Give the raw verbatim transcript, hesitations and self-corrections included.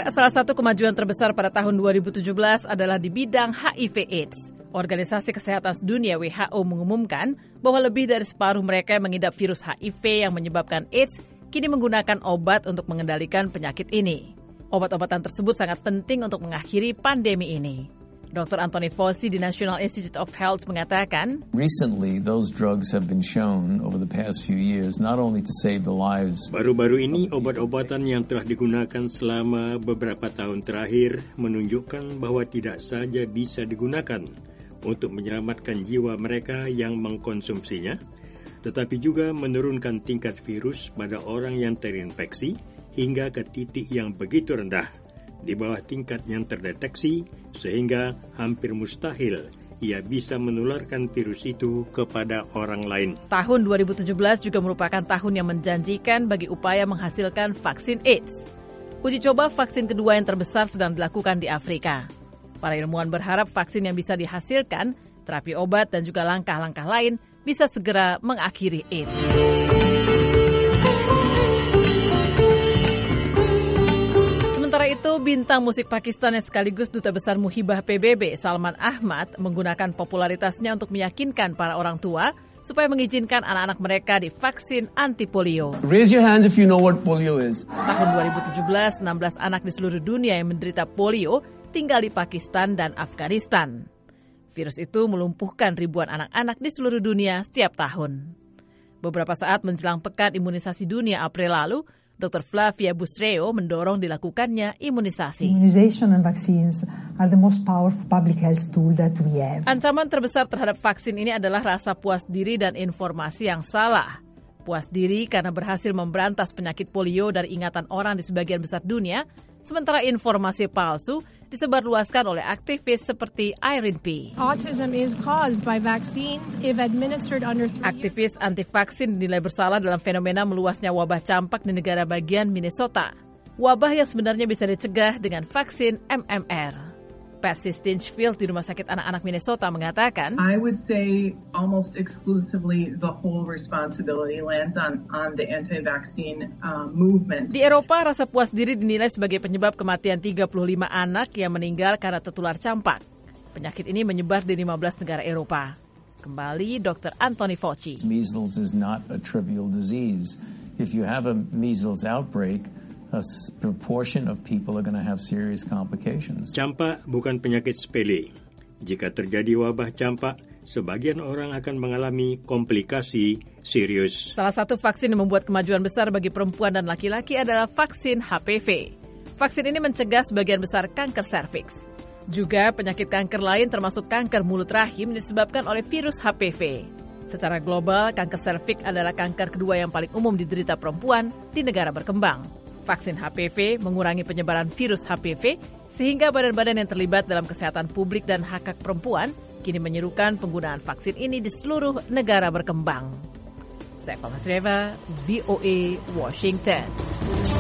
salah satu kemajuan terbesar pada tahun dua ribu tujuh belas adalah di bidang H I V AIDS. Organisasi Kesehatan Dunia W H O mengumumkan bahwa lebih dari separuh mereka yang mengidap virus H I V yang menyebabkan AIDS kini menggunakan obat untuk mengendalikan penyakit ini. Obat-obatan tersebut sangat penting untuk mengakhiri pandemi ini. dokter Anthony Fauci di National Institute of Health mengatakan, Recently, those drugs have been shown over the past few years not only to save the lives. Baru-baru ini obat-obatan yang telah digunakan selama beberapa tahun terakhir menunjukkan bahwa tidak saja bisa digunakan untuk menyelamatkan jiwa mereka yang mengkonsumsinya, tetapi juga menurunkan tingkat virus pada orang yang terinfeksi hingga ke titik yang begitu rendah, di bawah tingkat yang terdeteksi, sehingga hampir mustahil ia bisa menularkan virus itu kepada orang lain. Tahun dua ribu tujuh belas juga merupakan tahun yang menjanjikan bagi upaya menghasilkan vaksin AIDS. Uji coba vaksin kedua yang terbesar sedang dilakukan di Afrika. Para ilmuwan berharap vaksin yang bisa dihasilkan, terapi obat dan juga langkah-langkah lain bisa segera mengakhiri AIDS. Sementara itu, bintang musik Pakistan yang sekaligus Duta Besar Muhibah P B B, Salman Ahmad, menggunakan popularitasnya untuk meyakinkan para orang tua supaya mengizinkan anak-anak mereka divaksin anti-polio. Raise your hands if you know what polio is. Tahun dua ribu tujuh belas, enam belas anak di seluruh dunia yang menderita polio tinggal di Pakistan dan Afghanistan. Virus itu melumpuhkan ribuan anak-anak di seluruh dunia setiap tahun. Beberapa saat menjelang Pekan Imunisasi Dunia April lalu, dokter Flavia Busreo mendorong dilakukannya imunisasi. Immunization and vaccines are the most powerful public health tool that we have. Ancaman terbesar terhadap vaksin ini adalah rasa puas diri dan informasi yang salah. Puas diri karena berhasil memberantas penyakit polio dari ingatan orang di sebagian besar dunia, sementara informasi palsu disebarluaskan oleh aktivis seperti Irene P. Autism is caused by vaccines if administered under three Aktivis anti-vaksin dinilai bersalah dalam fenomena meluasnya wabah campak di negara bagian Minnesota. Wabah yang sebenarnya bisa dicegah dengan vaksin M M R. Patsy Stinchfield di Rumah Sakit Anak-anak Minnesota mengatakan, I would say almost exclusively the whole responsibility lands on, on the anti-vaccine uh, movement. Di Eropa, rasa puas diri dinilai sebagai penyebab kematian tiga puluh lima anak yang meninggal karena tertular campak. Penyakit ini menyebar di lima belas negara Eropa. Kembali dokter Anthony Fauci. Measles is not a trivial disease. If you have a measles outbreak, a proportion of people are going to have serious complications. Campak bukan penyakit sepele. Jika terjadi wabah campak, sebagian orang akan mengalami komplikasi serius. Salah satu vaksin yang membuat kemajuan besar bagi perempuan dan laki-laki adalah vaksin H P V. Vaksin ini mencegah sebagian besar kanker serviks. Juga penyakit kanker lain termasuk kanker mulut rahim disebabkan oleh virus H P V. Secara global, kanker serviks adalah kanker kedua yang paling umum diderita perempuan di negara berkembang. Vaksin H P V mengurangi penyebaran virus H P V sehingga badan-badan yang terlibat dalam kesehatan publik dan hak-hak perempuan kini menyerukan penggunaan vaksin ini di seluruh negara berkembang. Saya Mas Reva, V O A, Washington.